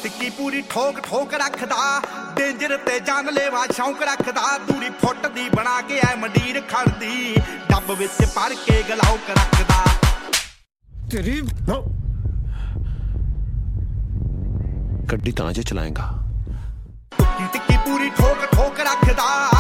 ਟਿੱਕੀ ਪੂਰੀ ਠੋਕ ਠੋਕ ਰੱਖਦਾ ਡੇਂਜਰ ਤੇ ਜਾਨਲੇਵਾ ਸ਼ੌਂਕ ਰੱਖਦਾ ਦੂਰੀ ਫੁੱਟ ਦੀ ਬਣਾ ਕੇ ਐ ਮੰਡੀਰ ਖੜਦੀ ਡੱਬ ਵਿੱਚ ਭਰ ਕੇ ਗਲਾਉਕ ਰੱਖਦਾ ਤੇਰੀ ਗੱਡੀ ਤਾਂ ਜੇ ਚਲਾਏਗਾ ਟਿੱਕੀ ਪੂਰੀ ਠੋਕ ਠੋਕ ਰੱਖਦਾ